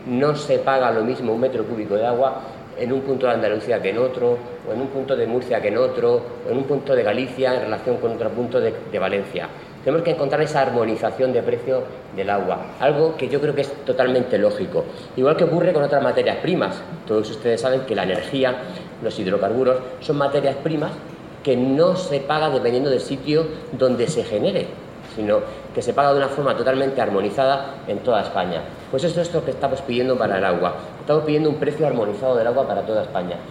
no se paga lo mismo un metro cúbico de agua en un punto de Andalucía que en otro, o en un punto de Murcia que en otro, o en un punto de Galicia en relación con otro punto de Valencia. Tenemos que encontrar esa armonización de precio del agua, algo que yo creo que es totalmente lógico. Igual que ocurre con otras materias primas. Todos ustedes saben que la energía, los hidrocarburos, son materias primas que no se paga dependiendo del sitio donde se genere, sino que se paga de una forma totalmente armonizada en toda España. Pues esto es lo que estamos pidiendo para el agua. Estamos pidiendo un precio armonizado del agua para toda España.